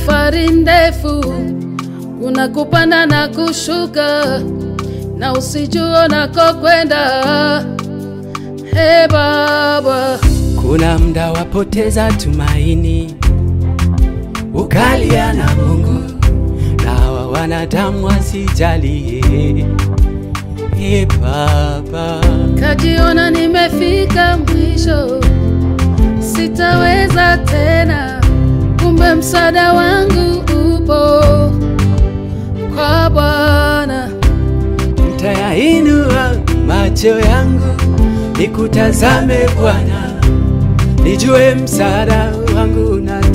safari ndefu, kuna kupanda na kushuka, na usijue unakokwenda. Hey Baba, kuna muda wapoteza tumaini, ukalia na Mungu na wanadamu wasijali. Hey Baba, kajiona nimefika mwisho, sitaweza tena, kumbe msaada wangu upo kwa Bwana. Nitayainua macho yangu nikutazame Bwana, nijue msaada wangu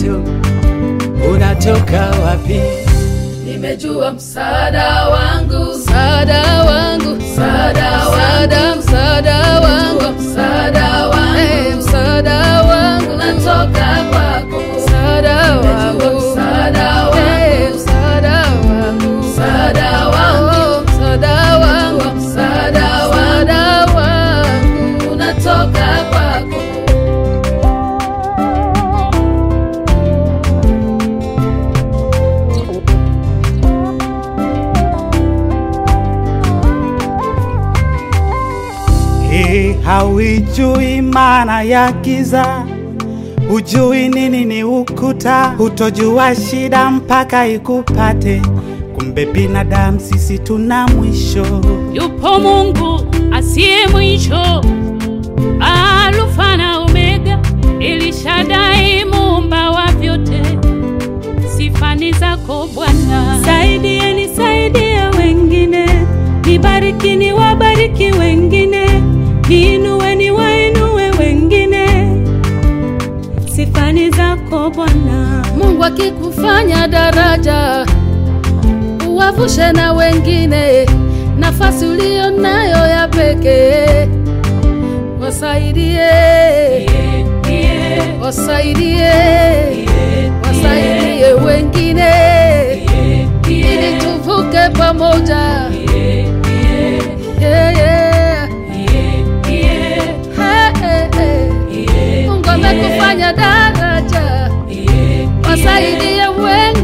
unatoka wapi. Nimejua msaada wangu, msaada wangu, msaada wangu, msaada wangu, msaada wangu, msaada wangu unatoka kwako. Msaada wangu, msaada wangu, msaada wangu, msaada wangu, msaada wangu, msaada wangu unatoka kwako. Hauijui maana ya giza, hujui nini ni ukuta, hutojua shida mpaka ikupate. Kumbe binadamu sisi tuna mwisho. Yupo Mungu asiye mwisho, Alfa na Omega, El Shaddai, muumba wa vyote. Sifa ni zako Bwana. Saidieni, saidia wengine, nibariki niwabariki wengine, niinue niwainue wengine. Sifa ni zako Bwana. Mungu akikufanya daraja, uwavushe na wengine, nafasi ulio nayo ya pekee. Wasaidie, wasaidie, wasaidie wengine, ili tuvuke pamoja. Mungu amekufanya daraja, wasaidie wengine.